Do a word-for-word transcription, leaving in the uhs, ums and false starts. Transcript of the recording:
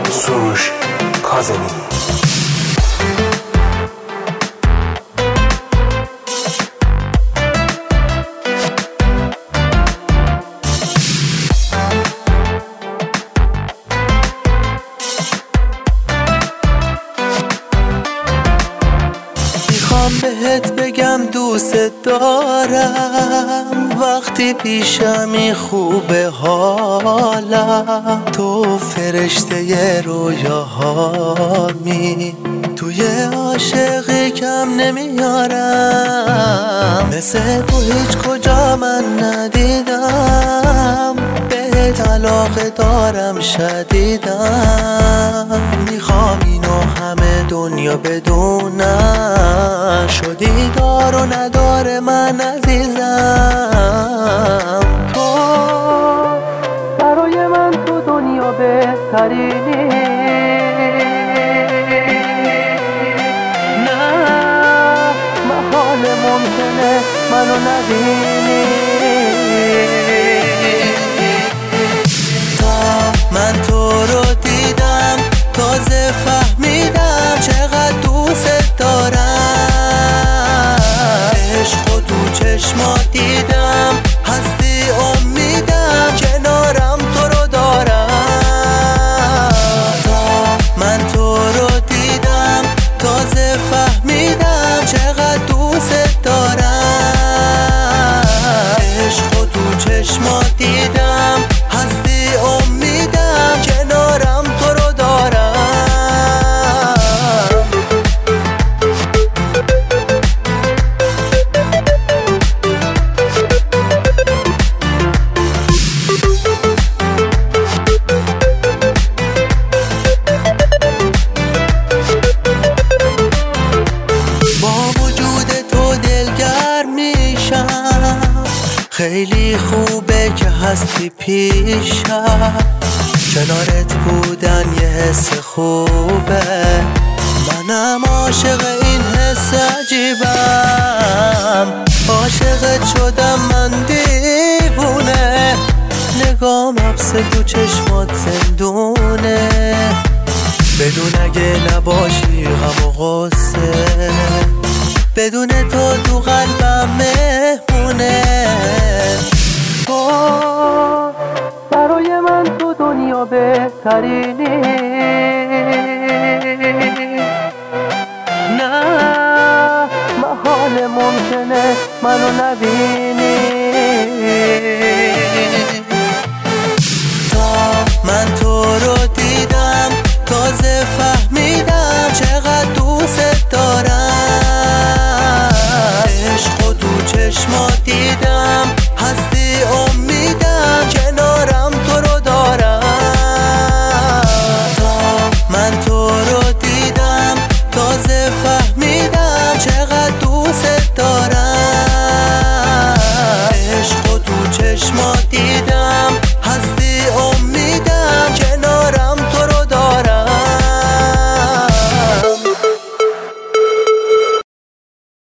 سروش کاظمی. بهت بگم دوست دارم، وقتی پیشمی خوبه حالم. تو فرشته رویاهامی، توی عاشقی کم نمیارم. مثل تو هیچ کجا من ندیدم، بهت علاقه دارم شدیدم. میخوام اینو همه دنیا بدونن، شدی دار و ندار من عزیزم. تو برای من تو دنیا بهترینی، نه محال ممکنه منو نبینی. تا من تو رو دیدم تازه فهمیدم چقدر دوست دارم. عشق و تو چشمات دیدم، هستی امیدم، کنارم تو رو دارم. تا من تو رو دیدم تازه فهمیدم چقدر دوست دارم. عشق و تو چشمات دیدم، هستی امیدم، کنارم تو رو دارم. خیلی خوبه که هستی پیشم، کنارت بودن یه حس خوبه. منم عاشق این حس عجیبم، عاشقت شدم من دیوونه. نگام حبس تو چشمات زندونه، بدون اگه نباشی غم و غصه، بدون تو تو قلبم مهمونه. تو برای من تو دنیا بهترینی، نه محال ممکنه منو نبینی.